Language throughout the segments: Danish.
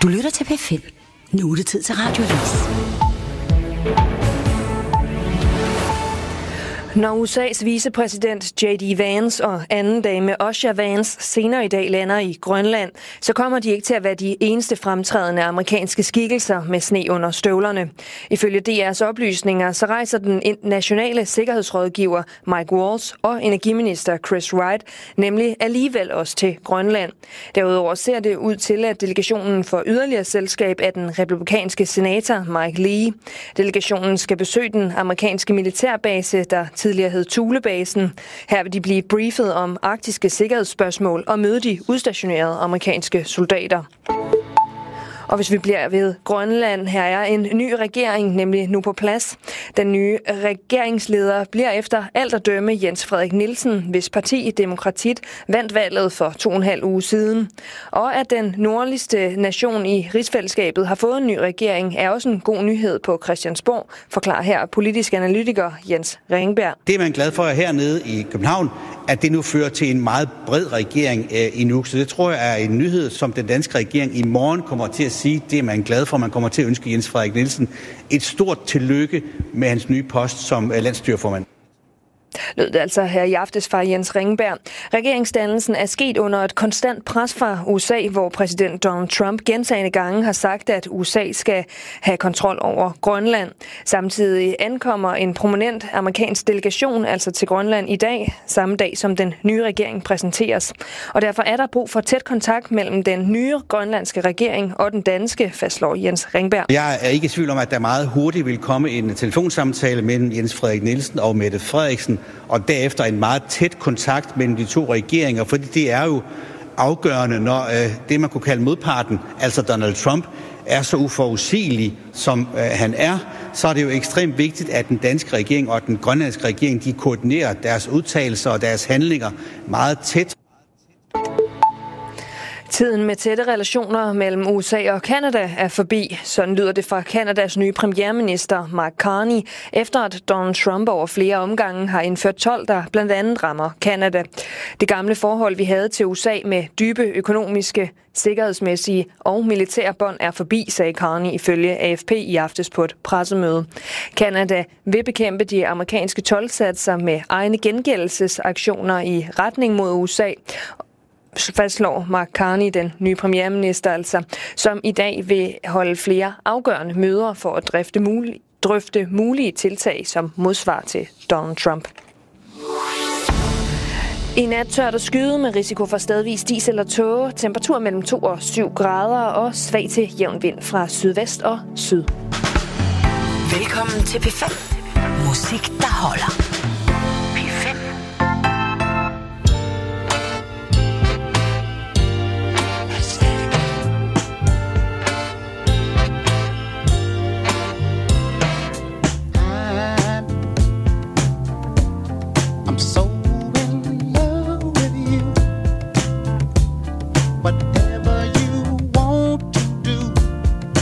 Du lytter til P5. Nu er det tid til Radioavis. Når USA's vicepræsident J.D. Vance og anden dame Osha Vance senere i dag lander i Grønland, så kommer de ikke til at være de eneste fremtrædende amerikanske skikkelser med sne under støvlerne. Ifølge DR's oplysninger, så rejser den nationale sikkerhedsrådgiver Mike Waltz og energiminister Chris Wright nemlig alligevel også til Grønland. Derudover ser det ud til, at delegationen får yderligere selskab af den republikanske senator Mike Lee. Delegationen skal besøge den amerikanske militærbase, der tidligere hed Thulebasen. Her vil de blive briefet om arktiske sikkerhedsspørgsmål og møde de udstationerede amerikanske soldater. Og hvis vi bliver ved Grønland, her er en ny regering nemlig nu på plads. Den nye regeringsleder bliver efter alt at dømme Jens Frederik Nielsen, hvis parti Demokratiet vandt valget for 2,5 uge siden. Og at den nordligste nation i rigsfællesskabet har fået en ny regering, er også en god nyhed på Christiansborg, forklarer her politisk analytiker Jens Ringberg. Det er man glad for hernede i København, at det nu fører til en meget bred regering i Nuuk. Så det tror jeg er en nyhed, som den danske regering i morgen kommer til at sige. Det er man glad for. Man kommer til at ønske Jens Frederik Nielsen et stort tillykke med hans nye post som landsstyreformand. Lød det altså her i aftes fra Jens Ringberg. Regeringsdannelsen er sket under et konstant pres fra USA, hvor præsident Donald Trump gentagne gange har sagt, at USA skal have kontrol over Grønland. Samtidig ankommer en prominent amerikansk delegation altså til Grønland i dag, samme dag som den nye regering præsenteres. Og derfor er der brug for tæt kontakt mellem den nye grønlandske regering og den danske, fastslår Jens Ringberg. Jeg er ikke i tvivl om, at der meget hurtigt vil komme en telefonsamtale mellem Jens Frederik Nielsen og Mette Frederiksen, og derefter en meget tæt kontakt mellem de to regeringer, fordi det er jo afgørende, når det, man kunne kalde modparten, altså Donald Trump, er så uforudsigelig, som han er, så er det jo ekstremt vigtigt, at den danske regering og den grønlandske regering, de koordinerer deres udtalelser og deres handlinger meget tæt. Tiden med tætte relationer mellem USA og Canada er forbi. Sådan lyder det fra Canadas nye premierminister Mark Carney, efter at Donald Trump over flere omgange har indført told, der blandt andet rammer Canada. Det gamle forhold, vi havde til USA med dybe økonomiske, sikkerhedsmæssige og militære bånd er forbi, sagde Carney ifølge AFP i aftes på et pressemøde. Canada vil bekæmpe de amerikanske toldsatser med egne gengældelsesaktioner i retning mod USA, fastslår Mark Carney, den nye premierminister altså, som i dag vil holde flere afgørende møder for at drøfte mulige tiltag som modsvar til Donald Trump. I nat tørt og skyde med risiko for stedvis dis eller tåge, temperatur mellem 2 og 7 grader og svag til jævn vind fra sydvest og syd. Velkommen til P5. Musik, der holder. P5.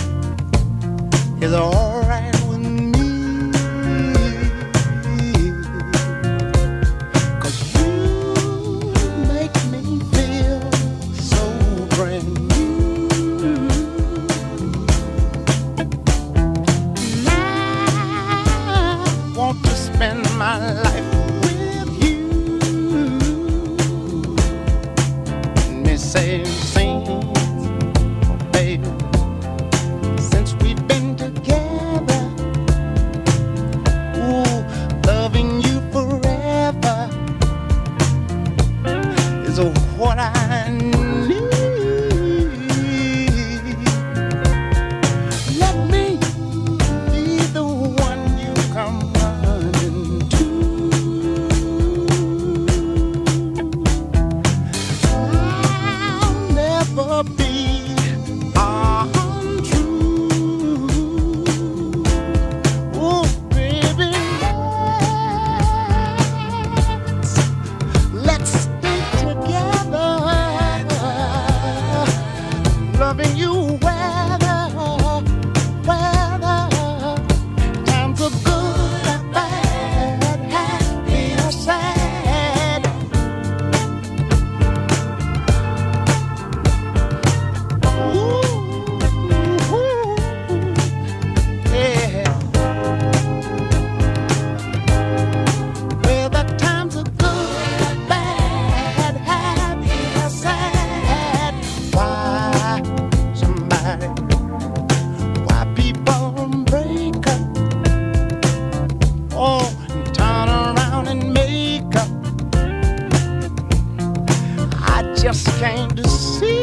Is all right with me. just came to see.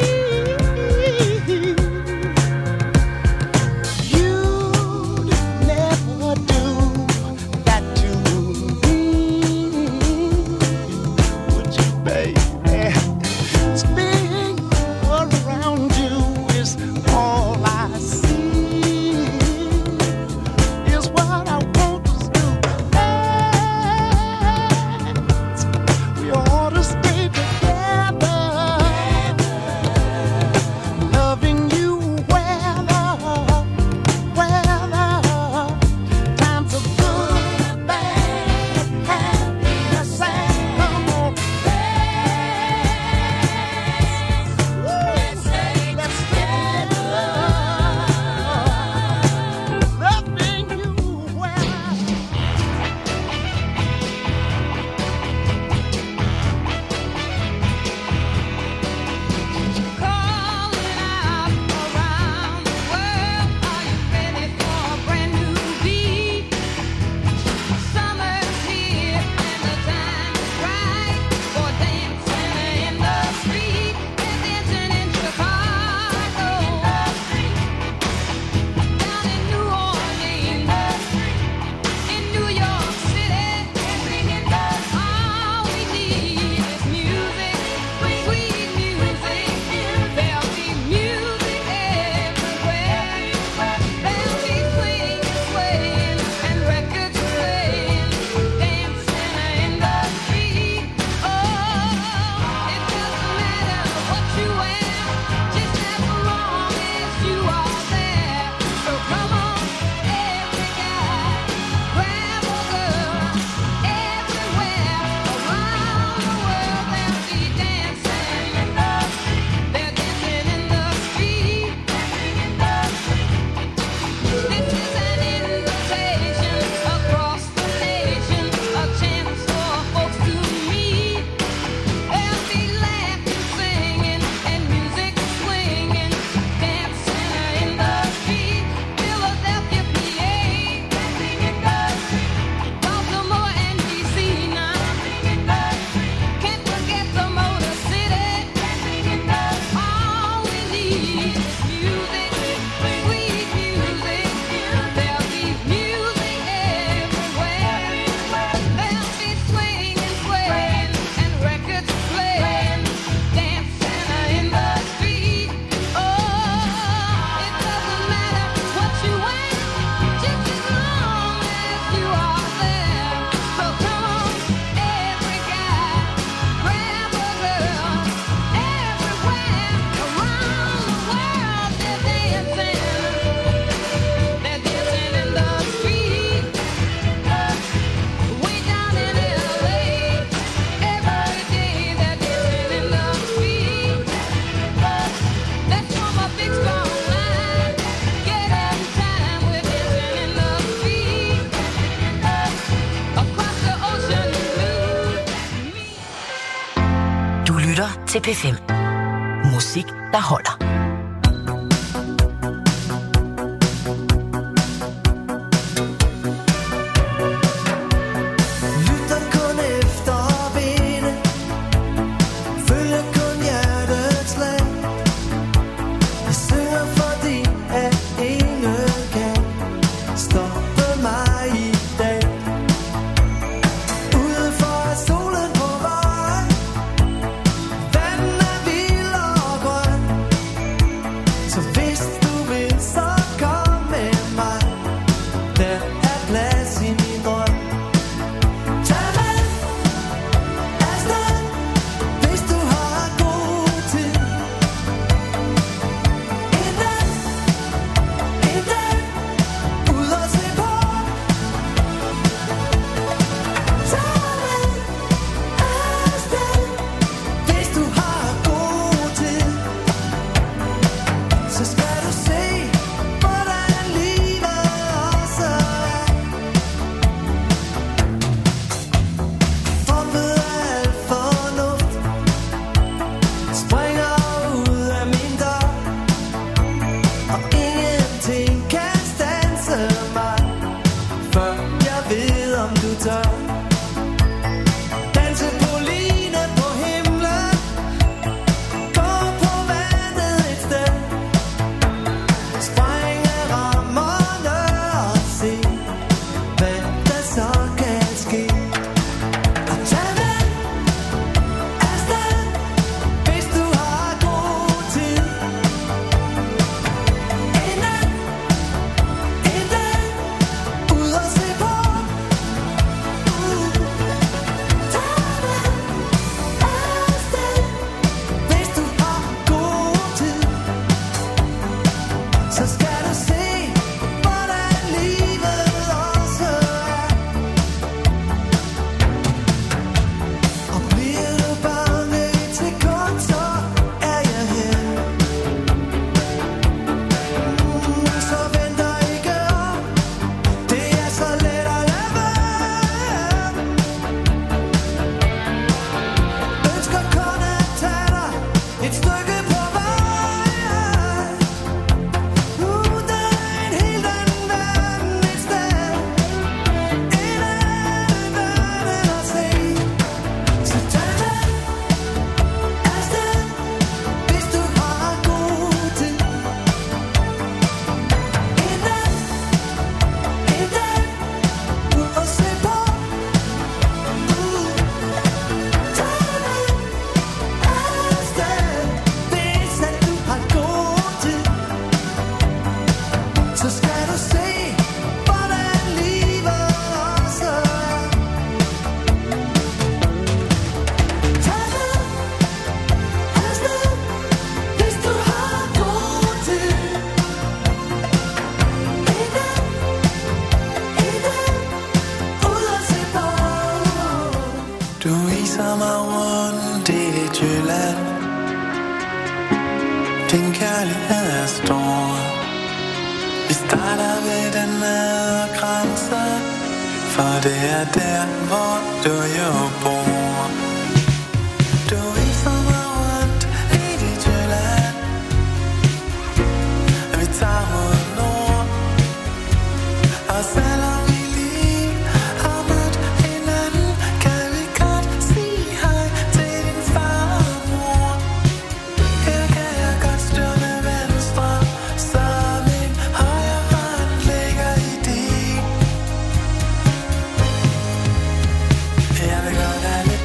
Til P5. Musik, der holder. Solen på vej, vandet er vild og grøn. viser mig rundt i dit Jylland. Din kærlighed er stor. Vi starter ved den nedre grænse, for det er der, hvor du jo bor. Du viser mig rundt i dit Jylland. Vi tager mod nord, og selvom vi lige har mødt hinanden, kan vi godt sige hej til din far og mor. Her kan jeg godt styre med venstre, så min højre hånd ligger i din. Jeg vil godt have lidt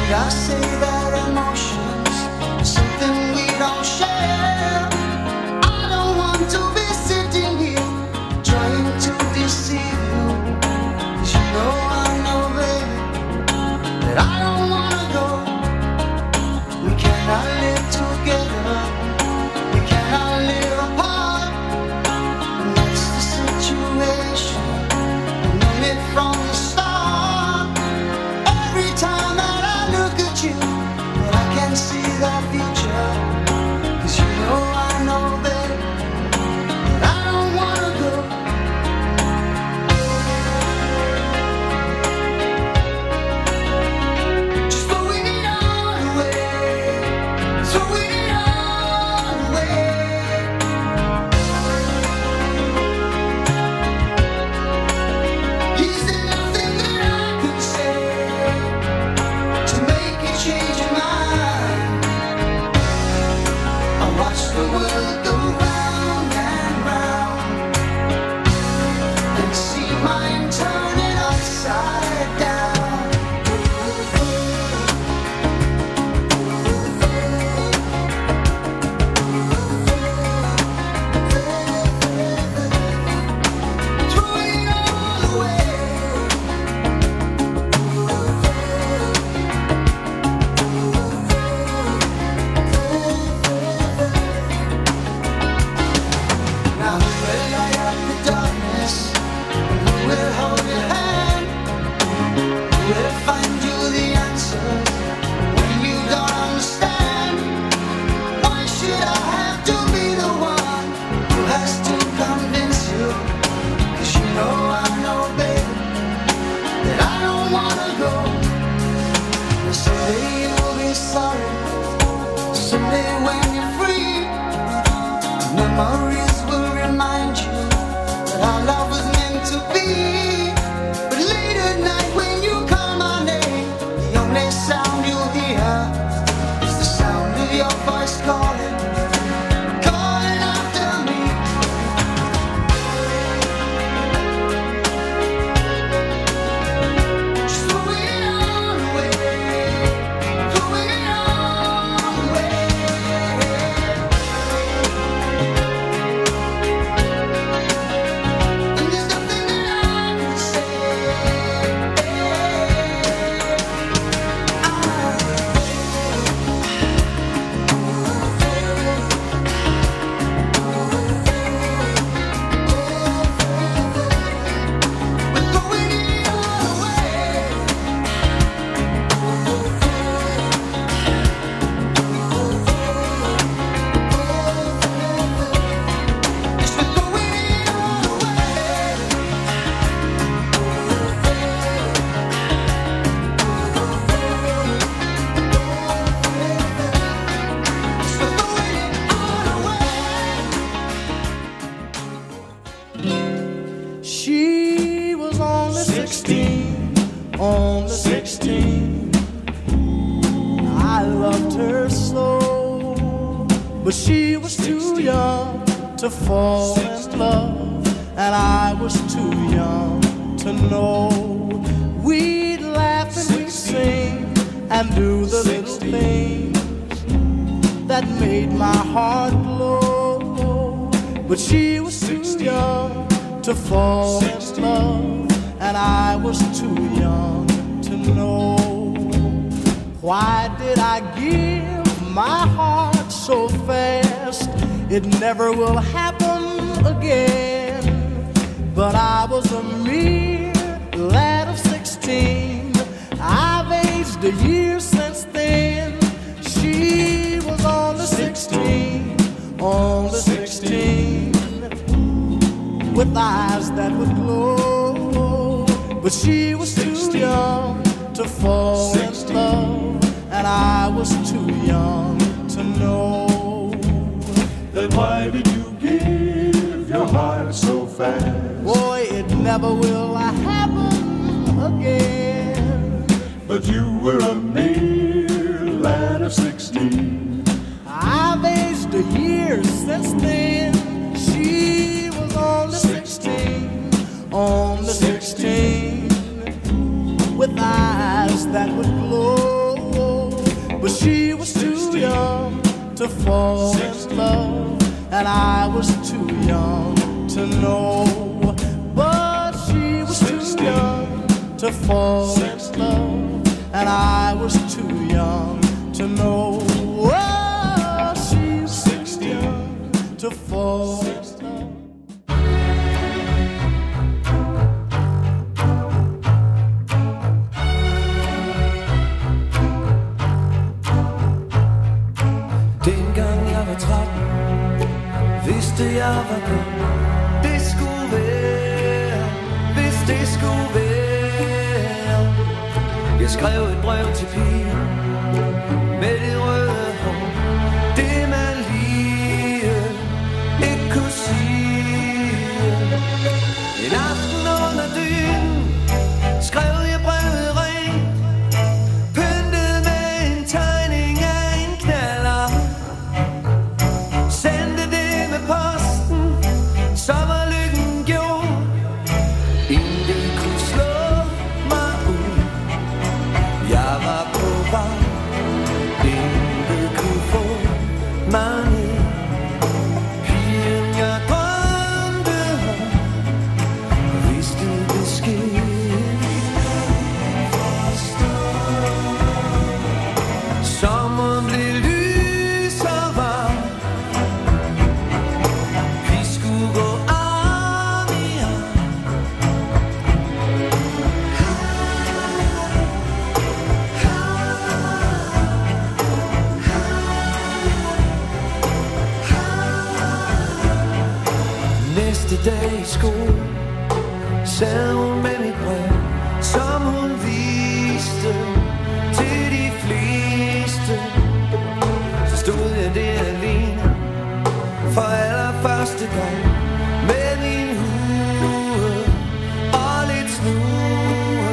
Did I say that emotions are something we don't share? I don't want to be sitting here trying to deceive you, 'cause you know I know, baby, that I don't wanna go. We cannot live together, we cannot live apart, and that's the situation. I knew it from the start. Every time that I look at you, well, I can see the future, 'cause you know I know, babe, that I don't wanna go. Just throw it all away, throw it all away. Is there nothing that I can say to make you change your mind? I watch the world go round and round and see mine turning upside down. Throw it all away. Now who will light up the darkness, and who will hold your hand? Who will find you the answers when you don't understand? Why should I have to be the one who has to convince you? 'Cause you know I know, babe, that I don't wanna go. And someday you'll be sorry, someday when you're free, memories will remind you that our love was meant to be. But late at night when you call my name, the only sound you'll hear is the sound of your voice calling, calling after me. Just throw it all away, throw it all away. And there's nothing that I can say. We're throwing it all away. Yes, we're throwing it all away. Yes, we're throwing it all away. She was only 16, only 16. I loved her so, but she was too young to fall in love, and I was too young to know. We'd laugh and we'd sing and do the little things that made my heart glow. But she was too young to fall in love, and I was too young to know. Why did I give my heart so fast? It never will happen again. But I was a mere lad of 16. I've aged a year since then. She was only 16, only 16, with eyes that would glow. But she was too young to fall in love, and I was too young to know. Then why did you give your heart so fast? Boy, it never will happen again. But you were a mere lad of 16. I've aged a year since then. She was only 16, only 16, with eyes that would glow. to fall in love, and I was too young to know. But she was too young to fall in love, and I was too young to know. Oh, she was too young to fall in love. Dengang jeg var 13, vidste jeg var god. Det skulle være, hvis det skulle være. Jeg skrev et brev til pigen med det røde hår. Det man lige ikke kunne sige. En aften under dynen skrev jeg brevet rent, pyntet med en tegning af en knaller. Sendte det med posten, så var lykken gjort. Ingen kunne slå mig ud. Jeg var på vej. Ingen kunne få mig ned. Pigen jeg drømte om, vidste besked. Sommeren blev lys og varm. Vi skulle gå arm i arm. Næste dag i skole sad hun med mit brev, som hun viste til de fleste. Så stod jeg der alene for allerførste gang med min hue og lidt snue.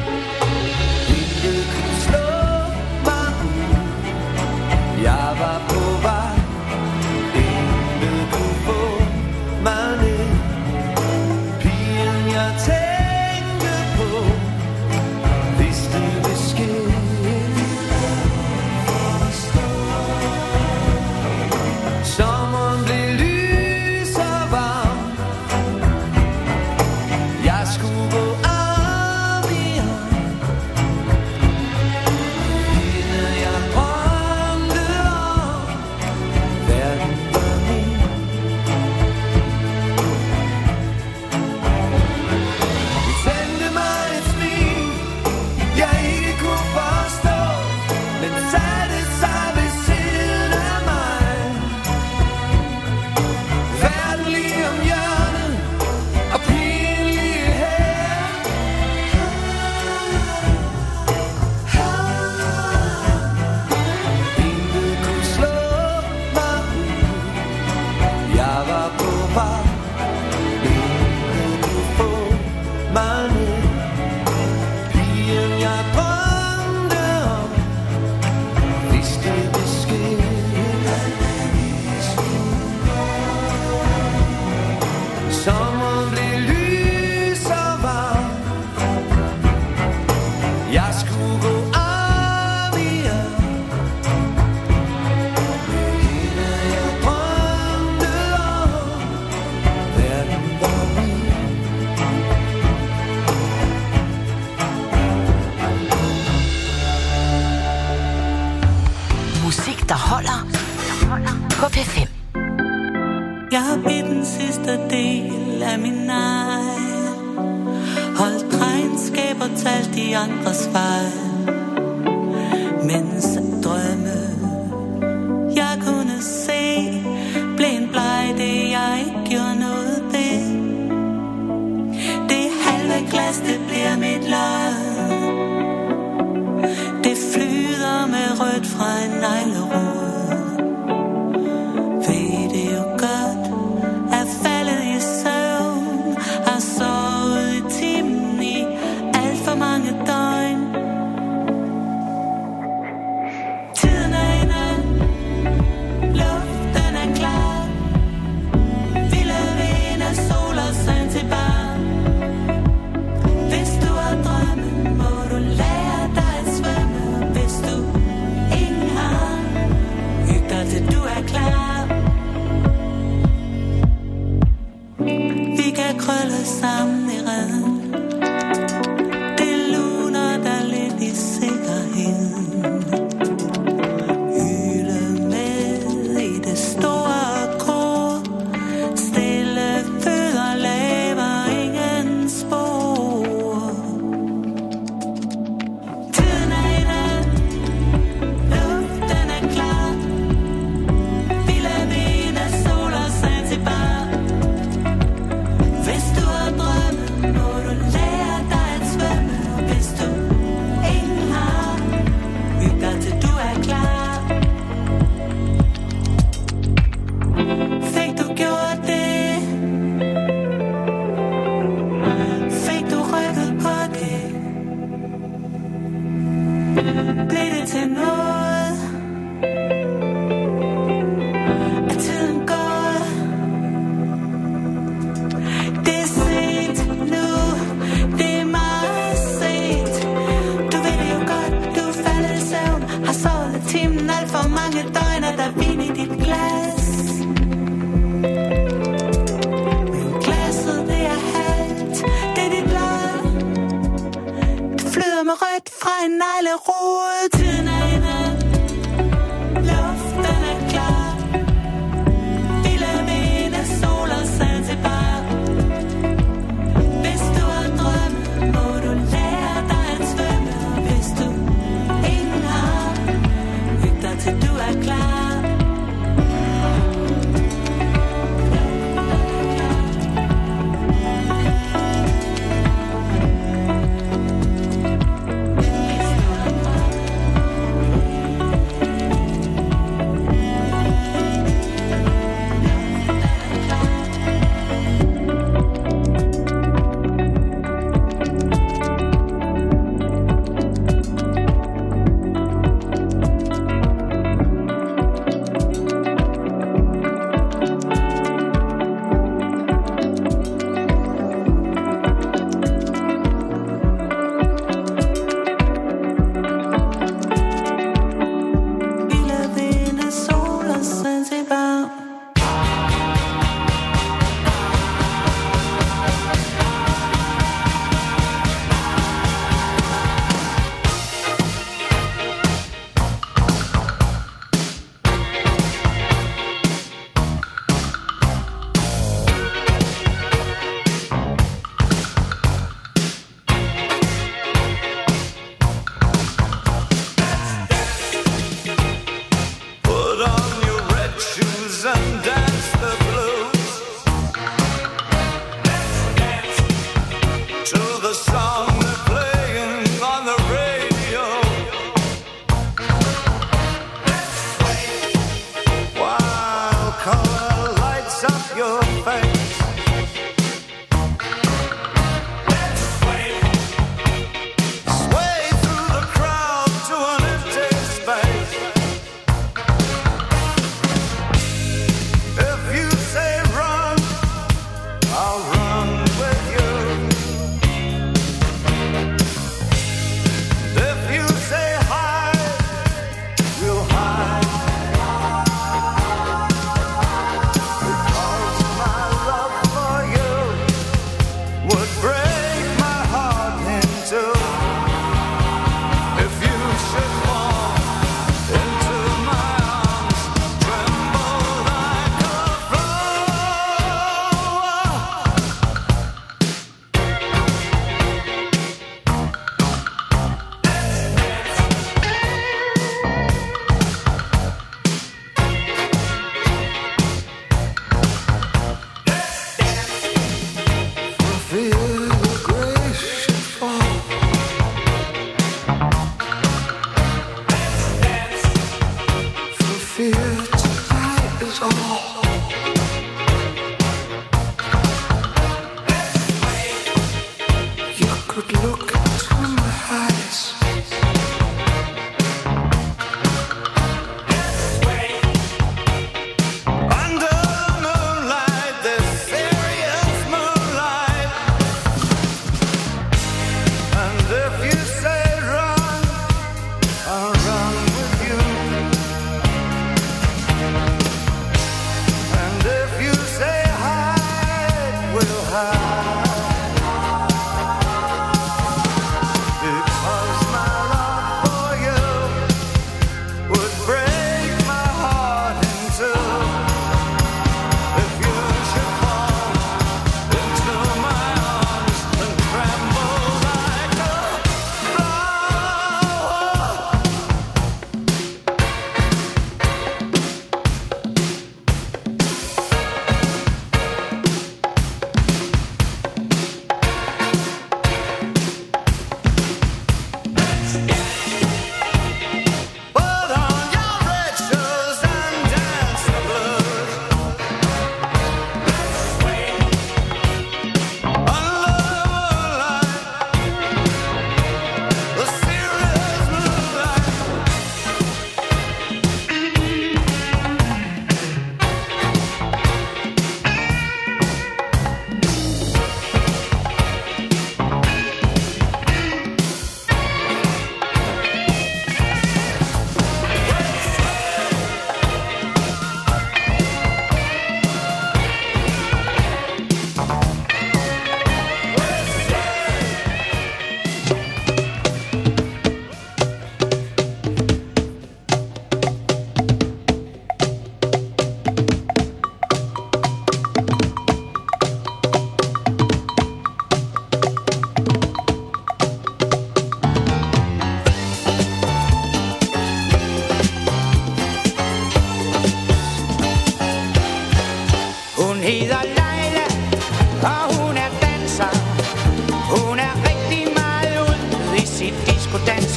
Ingen kunne slå mig ud. Jeg var på vej. Ingen kunne få mig ned. Pigen jeg tænkte på vidste besked. Sommeren blev lys og varm. Jeg skulle gå arm i arm. Hende jeg drømte om. Verden var min. Hun sendte mig et smil, jeg ikke kunne forstå, men satte sig ved siden af mig. Verden lige om hjørnet, og pigen lige her. Ingen kunne slå mig ud. Jeg var på vej. Ingen kunne få mig ned. Pigen jeg drømte om vidste besked. Sommeren blev lys og varm. Jeg skulle gå arm i arm. Med hende jeg drømte om. Verden var min. Musik, der holder på P5. Jeg har bidt den sidste del af min egen. Holdt regnskab og talt de andres fejl. Mens drømme jeg kunne se blev en bleg, det jeg ikke gjorde noget ved. Det halve glas, det bliver mit lod. Det flyder med rødt fra en neglerod. Ved det jo godt, er faldet i søvn, har sovet i timen i alt for mange døgn. Tiden er inde, luften er klar. Vilde vinde, sol og søn til barn. Hvis du har drømme, må du lære dig at svømme. Hvis du ingen har Blev det til noget? Er tiden gået? Det er sent nu, det er meget sent. Du ved det jo godt, du er faldet i søvn. Har sovet timen alt for mange døgn, og der er vin i dit glas. Men glasset det er halvt, det er dit blod. Det flyder med rødt fra en neglerod. Tiden er inde, luften er klar. Vilde vinde, sol og Zanzibar. Hvis du har drømme, må du lære dig at svømme. Og hvis du ingen har, hyg dig til du er klar.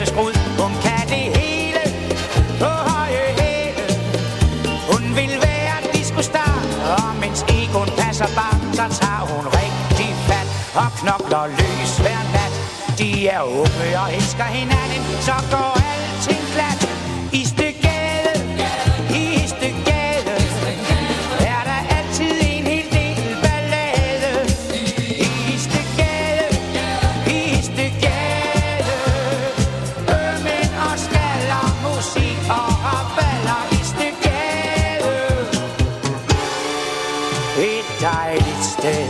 skrud. Hun kan det hele på høje hæle. Hun vil være discostar, og mens Egon passer bare, så tager hun rigtig fat og knokler løs hver nat. De er unge og elsker hinanden, så går alting glat. I Istedgade, i Istedgade, er der altid en hel del ballade. I Istedgade, i Istedgade, mænd og skaller, musik og raballer. Istedgade, et dejligt sted.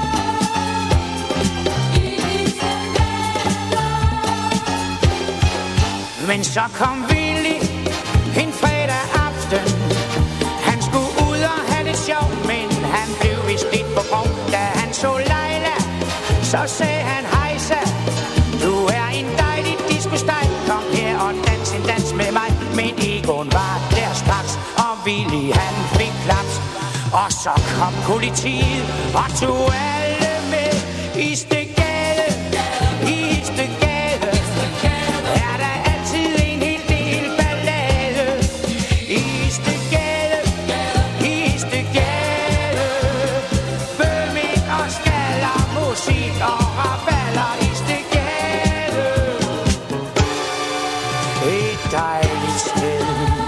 Men så kom Willy en fredag aften. Han skulle ud og have det sjovt, men han blev vist lidt for grov. Da han så Leila, så sagde han hejsa. Du er en dejlig disco-steg, kom her og dans en dans med mig. Men Egon var der straks, og Willy han fik klaps. Og så kom politiet og tog alle med. I Istedgade, i Istedgade, er der altid en hel del ballade. I Istedgade, i Istedgade, bømænd og skaller, musik og raballer. Istedgade, et dejligt sted.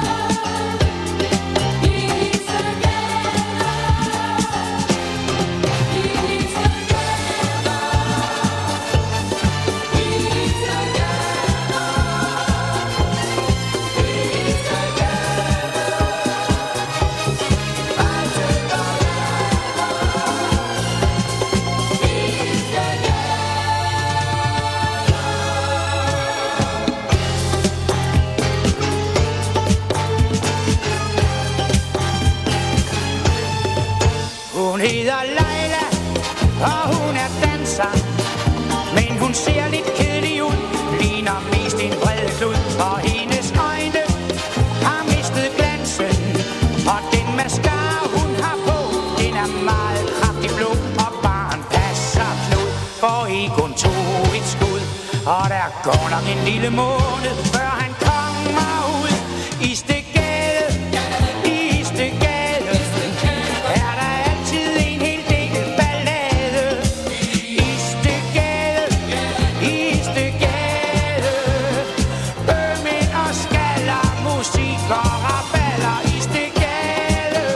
Hun hedder Leila, og hun er danser, men hun ser lidt kedelig ud, ligner mest en bred klud, og hendes øjne har mistet glansen, og den mascara hun har på, den er meget kraftig blå, og barn passer knud, for Egon tog et skud, og der går nok en lille måned, før han kommer ud. I Istedgade, i Istedgade, er der altid en hel del ballade. I Istedgade, i Istedgade, bømænd og skaller, musik og raballer. I Istedgade,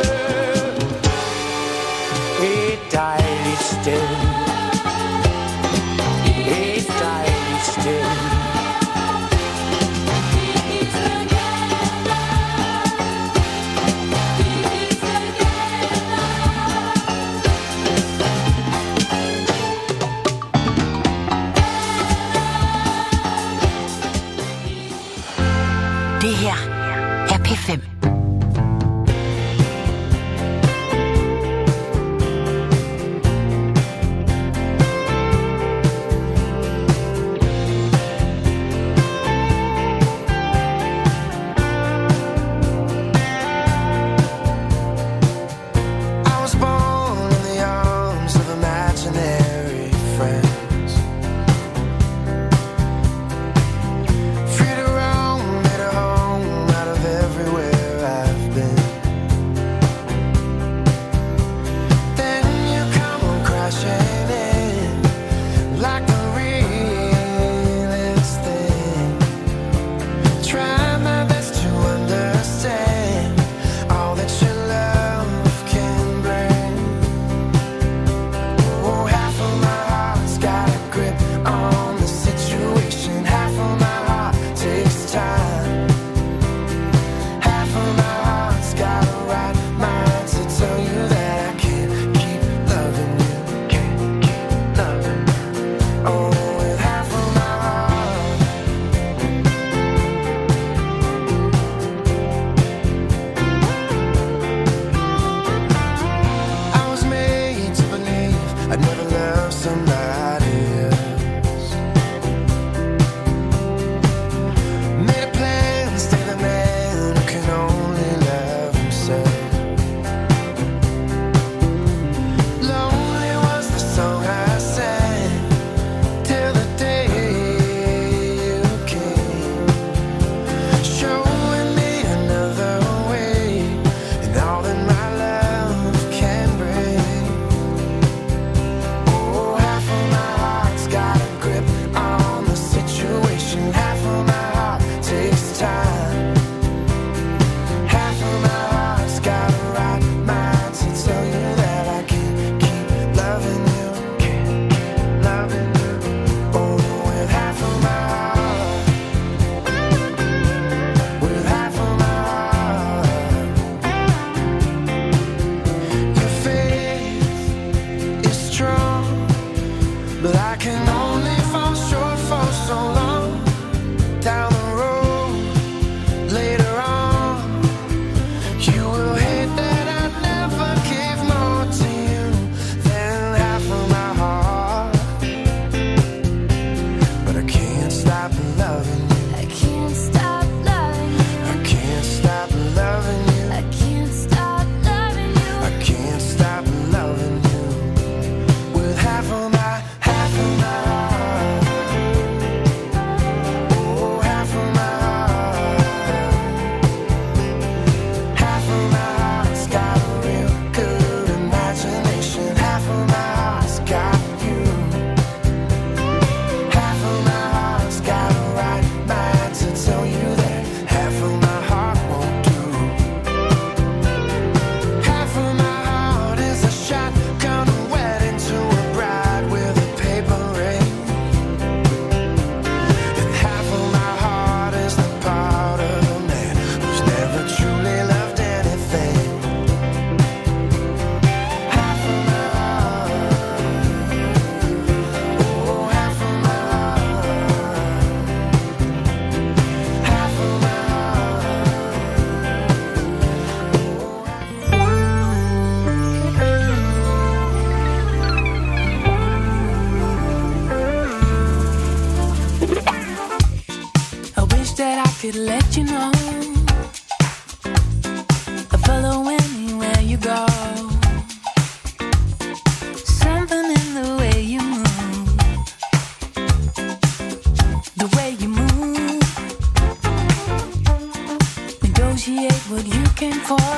et dejligt sted. Et dejligt sted. Det her er P5. I was born in the arms of imaginary friends. Free to roam, made a home out of everywhere I could let you know I follow anywhere you go. Something in the way you move, the way you move. Negotiate what you came for.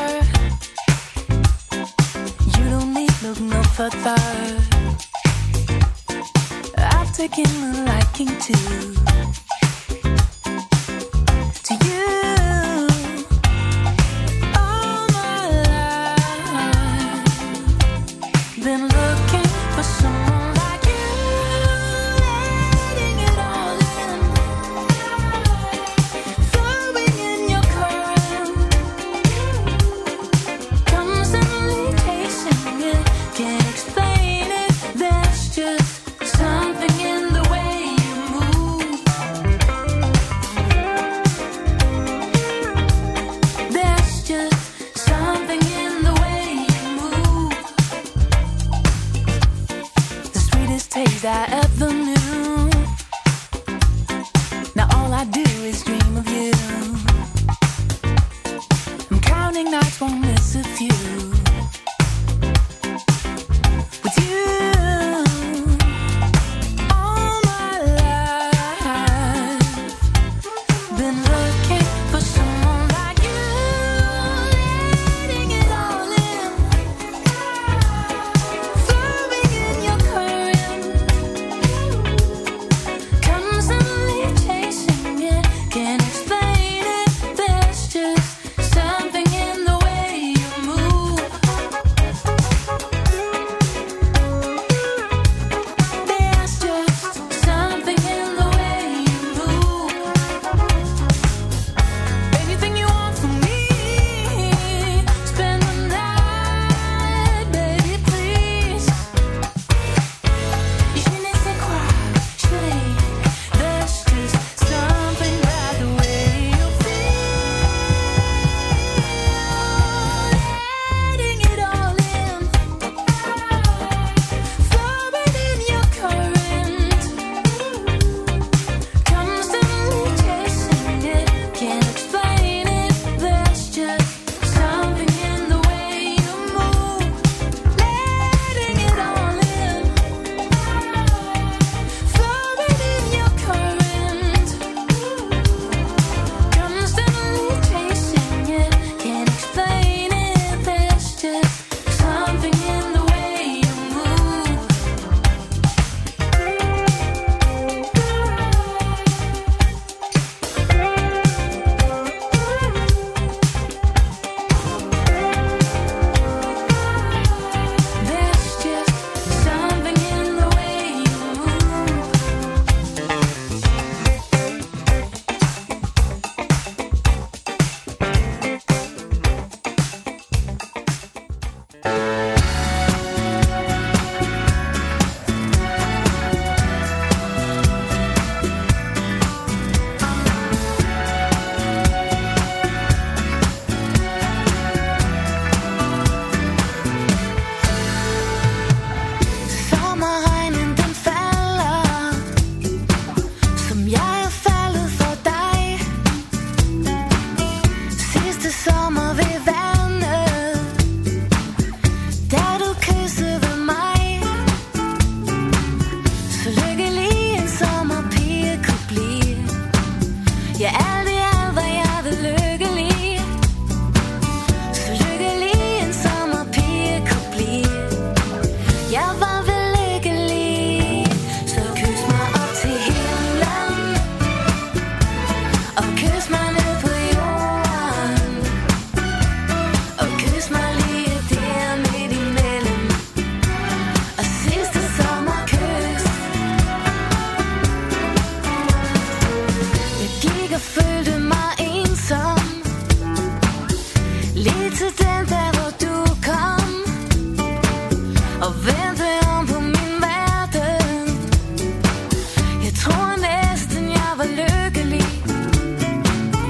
You don't need look no further. I've taken a liking to you. All my life been looking for someone like you, letting it all in, flowing in your current, constantly chasing it, can't explain it. There's just something in the way you move. There's just something in the way you move. The sweetest taste I ever knew. Now all I do is dream of you. I'm counting nights, won't miss a few. With you. All my life been looking for someone like you, letting it all in, flowing in your current, constantly chasing it, can't explain it. There's just something in the way you move. There's just something in the way you move. Anything you want from me, spend the night, baby, please. Je ne sais quoi, chérie. There's just something about the way you feel, letting it all in, flowing in your current, constantly chasing it, can't explain it. There's just something in the way you move, letting it all in, flowing in your current, constantly chasing it, can't explain it. There's just something in the way you move. There's just something in the way you move. Sommerregnen den falder, som jeg er faldet for dig. Sidste sommer ved vandet, da du kyssede mig. Så lykkelig en sommerpige kunne blive. Ja, alt i alt var jeg ved lykkelig. Så lykkelig en sommerpige kunne blive. Jeg var ved lykkelig, så kys mig op til himlen, og kys mig ned på jorden, og kys mig lige der midt imellem, og sidste sommerkys. Jeg gik og følte mig ensom, lige til den dag, hvor du kom og vendte om på min verden. Jeg tror næsten jeg var lykkelig.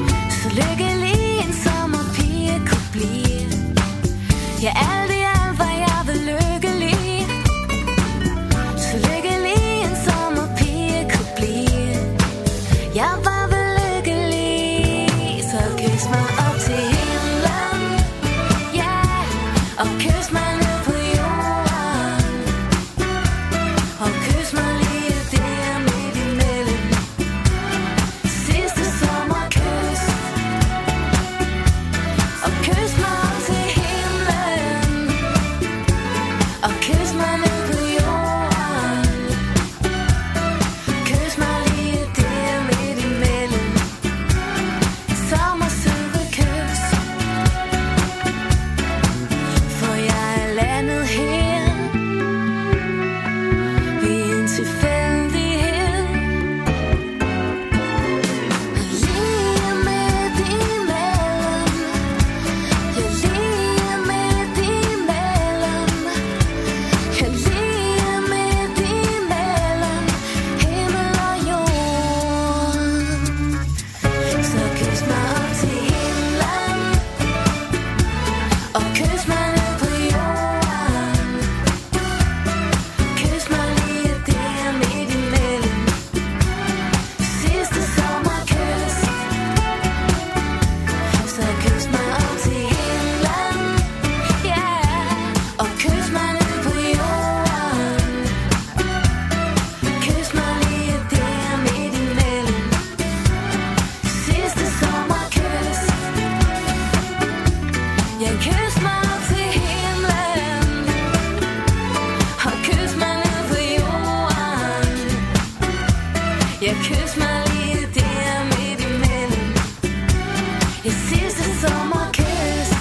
og kys mig op til himlen, og kys mig ned på jorden, kys mig lige der midt imellem, sommersøde kys, for jeg er landet her ved en tilfældighed. Lige midt imellem, ja lige midt imellem, ja lige midt imellem himmel og jord. Så kys mig op til himlen, og kys mig ned på jorden, kys mig lige der midt imellem, sidste sommerkys. Så kys mig op til himlen, ja, og kys mig ned på jorden, kys mig lige der midt imellem, sidste sommerkys. Ja, kys mig op til himlen, og kys mig ned på jorden, ja, kys mig lige der midt imellem, ja, sidste sommerkys.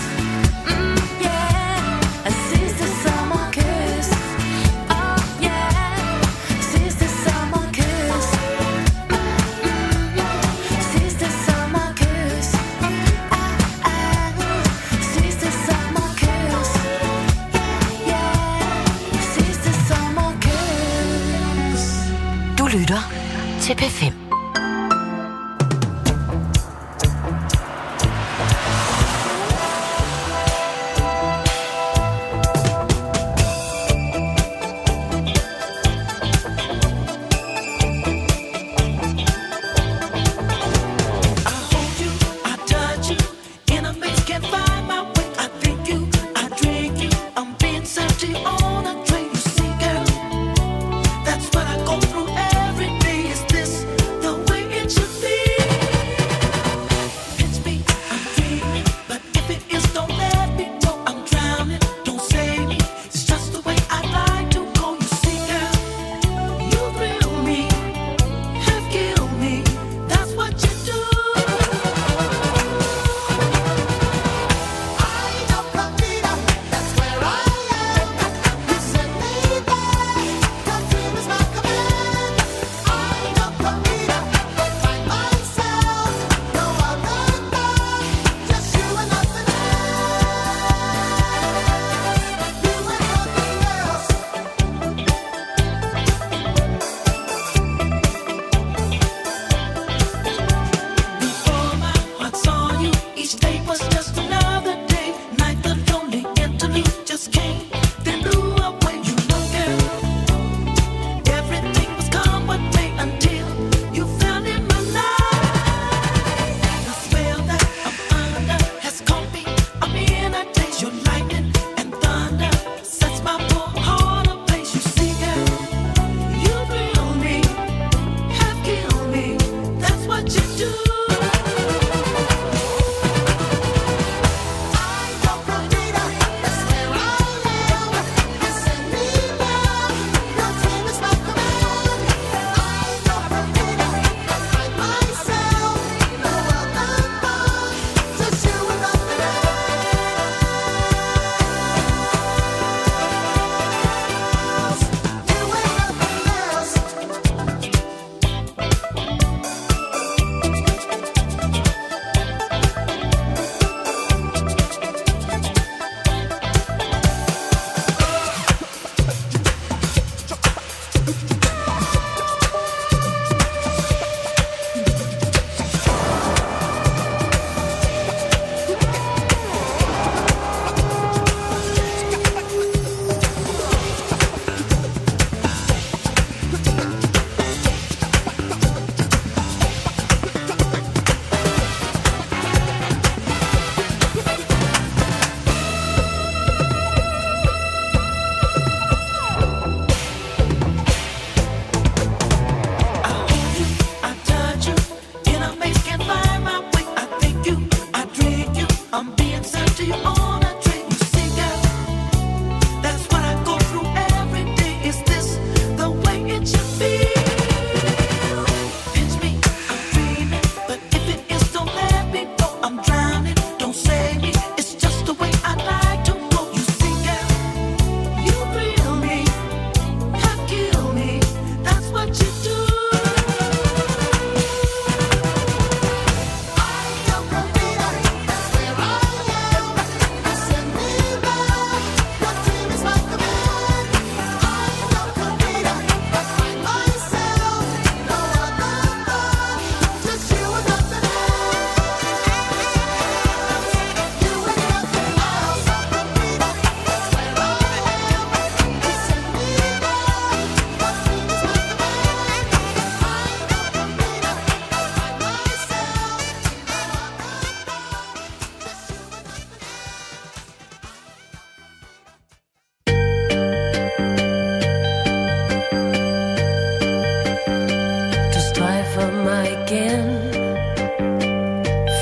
Yeah, og sidste sommerkys. Oh yeah, sidste sommerkys. Sidste sommerkys. Sidste sommerkys. Yeah, sidste sommerkys. Du lytter til P5. That's what I go through every day. Is this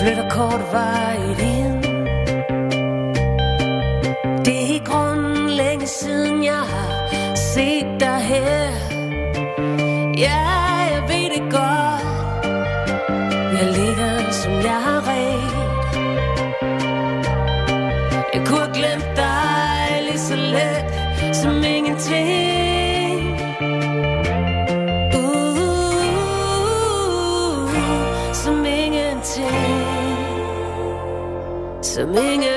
flytter kortvarigt ind. Det er i grunden længe siden jeg har set dig her. Ja, jeg ved det godt. Jeg ligger som jeg har ret. Jeg kunne have glemt dig lige så let som ingenting. Som ingenting. Som ingenting.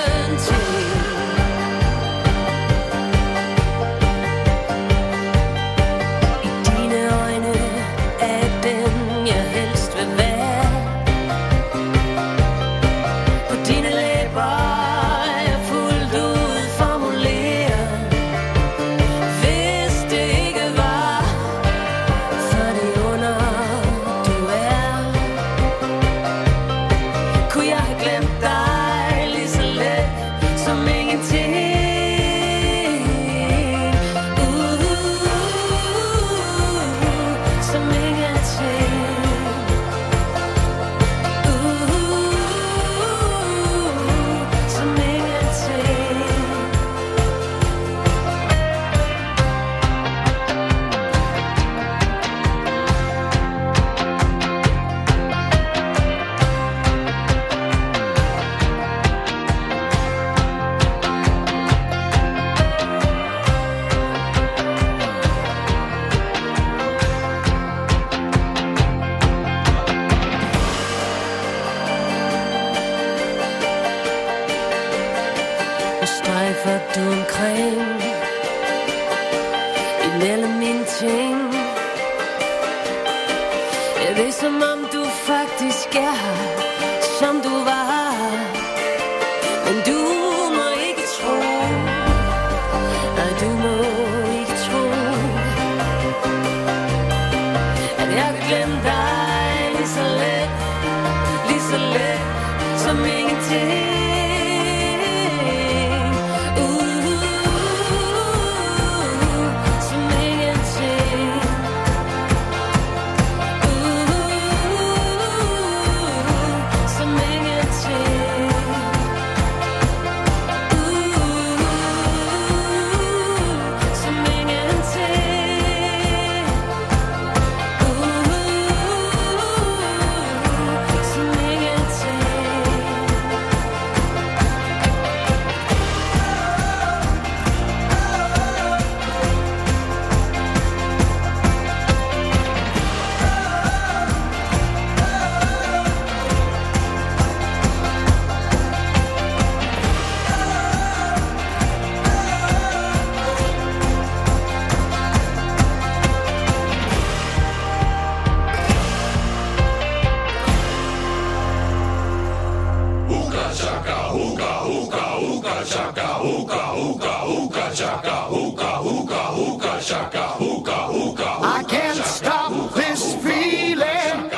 I can't stop this feeling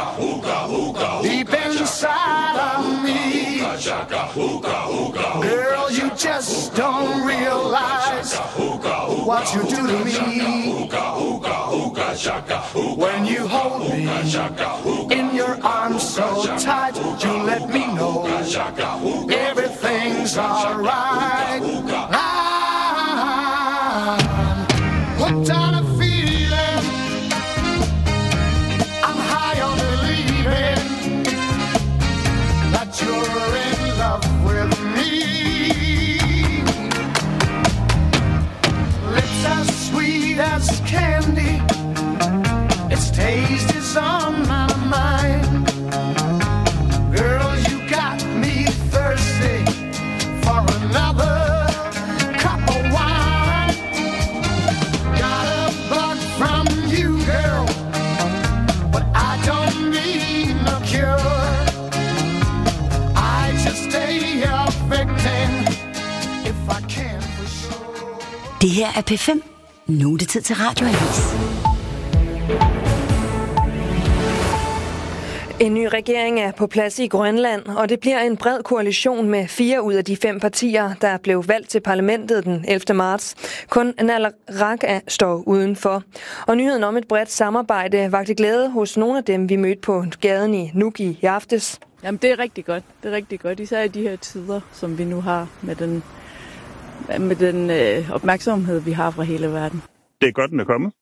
deep inside of me. Girl, you just don't realize what you do to me. When you hold me in your arms so tight, you let me know everything's alright. Hooked on a feeling, I'm high on believing that you're in love with me. Lips as sweet as candy, its taste is on my mind. Girl, you got me thirsty for another cup of wine. Got a bug from you, girl, but I don't need no cure. I just stay a victim if I can for sure. Det her er P5. Nu er det tid til Radioavis. En ny regering er på plads i Grønland, og det bliver en bred koalition med 4 ud af de 5 partier, der blev valgt til parlamentet den 11. marts. Kun Naleraq står udenfor. Og nyheden om et bredt samarbejde vagte glæde hos nogle af dem, vi mødte på gaden i Nuuk i aftes. Jamen, det er rigtig godt. Det er rigtig godt, især i de her tider, som vi nu har med den opmærksomhed, vi har fra hele verden. Det er godt, den er kommet.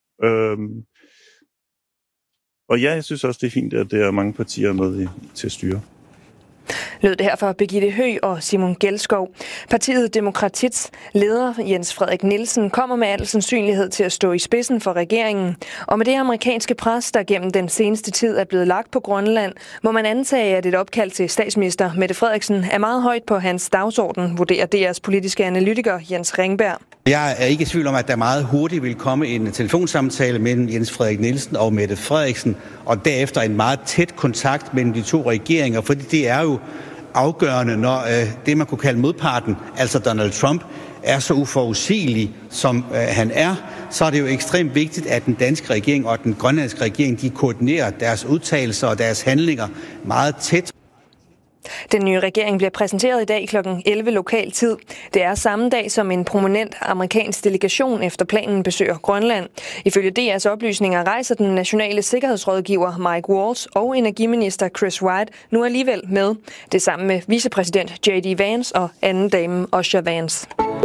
Og ja, jeg synes også, det er fint, at der er mange partier med til at styre. Lød det her fra Birgitte Høgh og Simon Gelskov. Partiet Demokratits leder Jens Frederik Nielsen kommer med al sandsynlighed til at stå i spidsen for regeringen. Og med det amerikanske pres, der gennem den seneste tid er blevet lagt på Grønland, må man antage, at et opkald til statsminister Mette Frederiksen er meget højt på hans dagsorden, vurderer DR's politiske analytiker Jens Ringberg. Jeg er ikke i tvivl om, at der meget hurtigt vil komme en telefonsamtale mellem Jens Frederik Nielsen og Mette Frederiksen, og derefter en meget tæt kontakt mellem de 2 regeringer, fordi det er jo afgørende, når det, man kunne kalde modparten, altså Donald Trump, er så uforudsigelig, som han er, så er det jo ekstremt vigtigt, at den danske regering og den grønlandske regering, de koordinerer deres udtalelser og deres handlinger meget tæt. Den nye regering bliver præsenteret i dag kl. 11 lokal tid. Det er samme dag, som en prominent amerikansk delegation efter planen besøger Grønland. Ifølge DR's oplysninger rejser den nationale sikkerhedsrådgiver Mike Waltz og energiminister Chris Wright nu alligevel med. Det sammen med vicepræsident J.D. Vance og anden dame Osher Vance.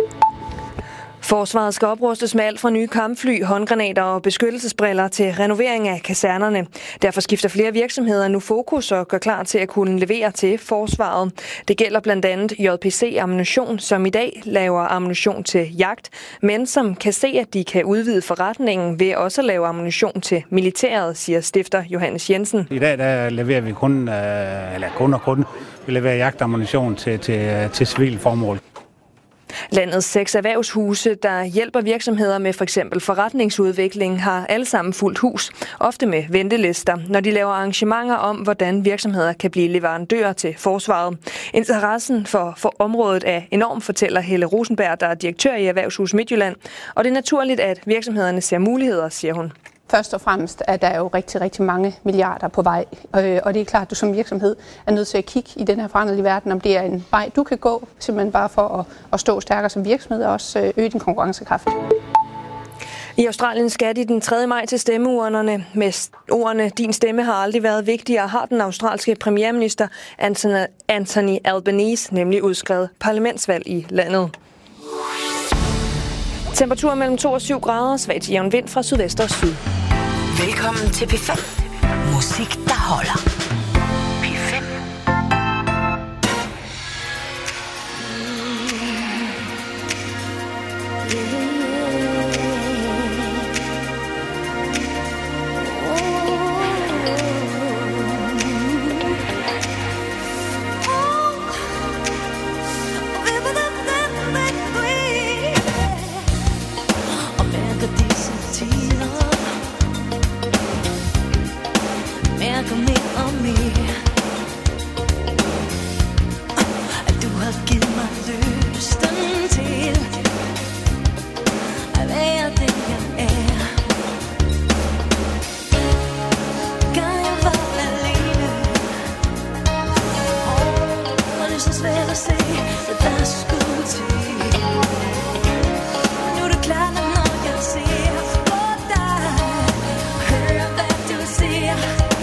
Forsvaret skal oprustes med alt fra nye kampfly, håndgranater og beskyttelsesbriller til renovering af kasernerne. Derfor skifter flere virksomheder nu fokus og gør klar til at kunne levere til forsvaret. Det gælder blandt andet JPC Ammunition, som i dag laver ammunition til jagt, men som kan se, at de kan udvide forretningen ved også at lave ammunition til militæret, siger stifter Johannes Jensen. I dag der leverer vi kun vi leverer jagtammunition til civil formål. Landets 6 erhvervshuse, der hjælper virksomheder med f.eks. forretningsudvikling, har alle sammen fuldt hus, ofte med ventelister, når de laver arrangementer om, hvordan virksomheder kan blive leverandører til forsvaret. Interessen for området er enorm, fortæller Helle Rosenberg, der er direktør i Erhvervshus Midtjylland, og det er naturligt, at virksomhederne ser muligheder, siger hun. Først og fremmest er der jo rigtig, rigtig mange milliarder på vej, og det er klart, at du som virksomhed er nødt til at kigge i den her foranderlige verden, om det er en vej, du kan gå, simpelthen bare for at stå stærkere som virksomhed og også øge din konkurrencekraft. I Australien skal de den 3. maj til stemmeurnerne. Med ordene, din stemme har aldrig været vigtigere, har den australske premierminister Anthony Albanese nemlig udskrevet parlamentsvalg i landet. Temperatur mellem 2 og 7 grader, svag til jævn vind fra sydvest og syd. Velkommen til P5. Musik, der holder. P5. Mærker mere og mere, at du har givet mig lysten til at være den jeg er. Kan jeg være alene? Og det er så svært at se, hvad der skulle til. Nu er det klart, at når jeg ser på dig, hører hvad du siger.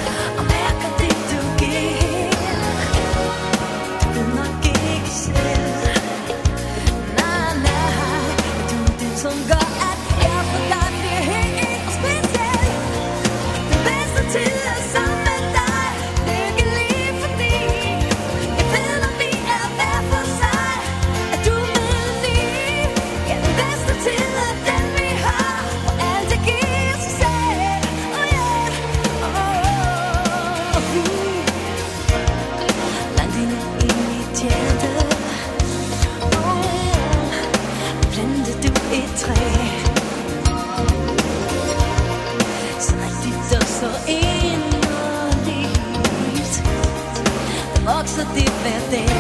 Så det hver dag.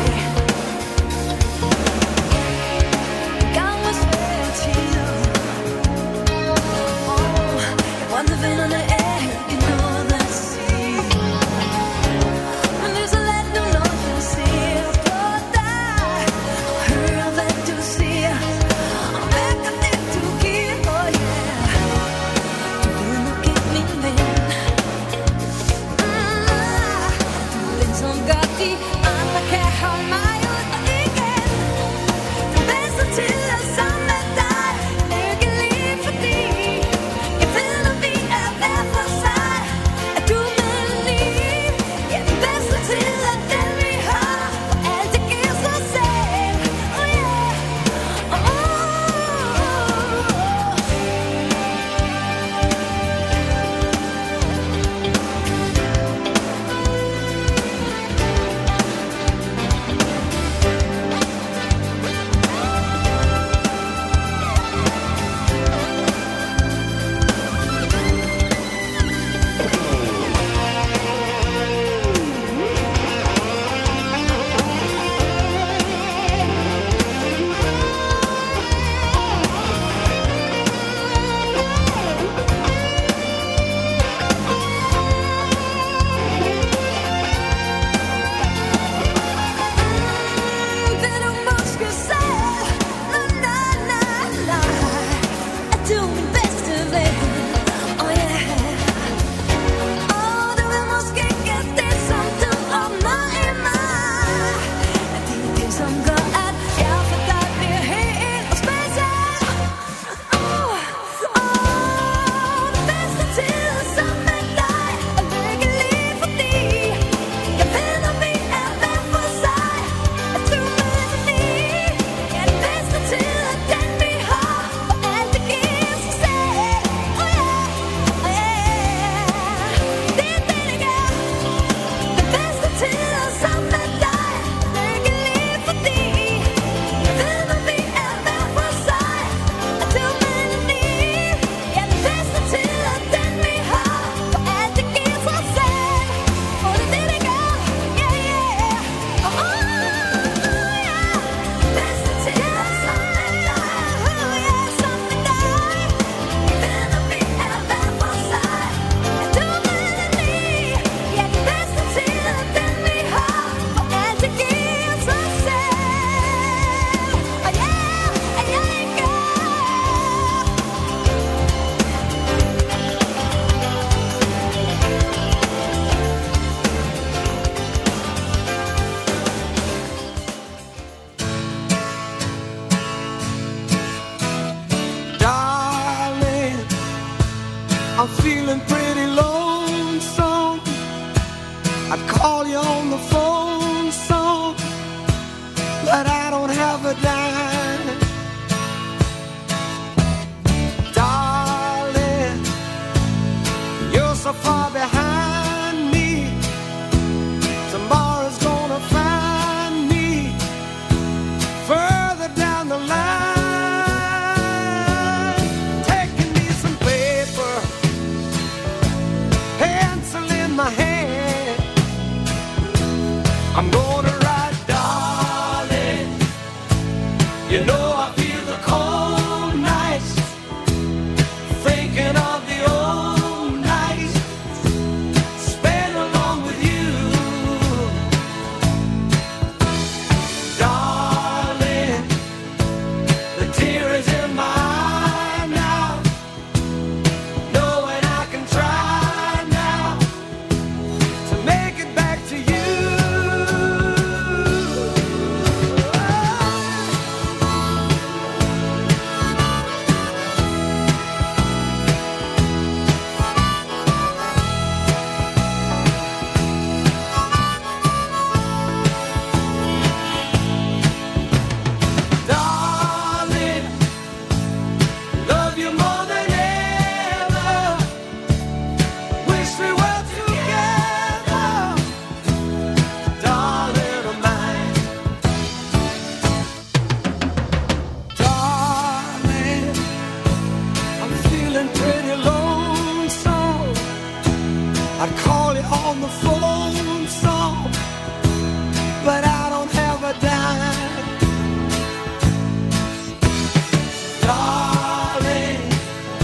Gamle svære tider. Jeg brændte vennerne af, ikke noget at sige. før de andre kan holde mig ud. Og igen, den bedste tid er sammen med dig. Lykkelig fordi jeg ved, når vi er hver for sig, at du er med lige. Ja, den bedste tid er den vi har, og alt det giver sig selv. Oh yeah, oh, oh, oh. Vil du måske selv, nej, at du er min bedste ven, oh yeah. Og du vil måske gætte det, som du åbner i mig, at det er det, som gør, at jeg for dig bliver helt og speciel. Den bedste tid er sammen med dig, og lykkelig fordi jeg ved, når vi er hver for sig, at du er med lige. Ja, den bedste tid er den vi har, og alt det giver sig selv. Oh yeah, oh yeah, det er det, det gør. Den bedste tid er sammen med dig, lykkelig fordi jeg ved, når vi er hver for sig, at du er med lige. Ja, den bedste tid er den vi har, og alt det giver sig selv. Og det er det, det gør. Yeah, yeah, oh, oh, yeah. Bedste tid er sammen med dig, oh yeah, sammen med dig. Jeg ved, når vi er hver for sig, at du er med lige. Ja, den bedste tid er den vi har, og alt det giver sig selv. Og yeah, yeah, yeah. Darling, I'm feeling pretty lonesome. I'd call you on the phone some, but I don't have a dime. Darling, you're so far behind me. Tomorrow's gonna find me further down the line. Taking me some paper, pencil in my hand. I'm gonna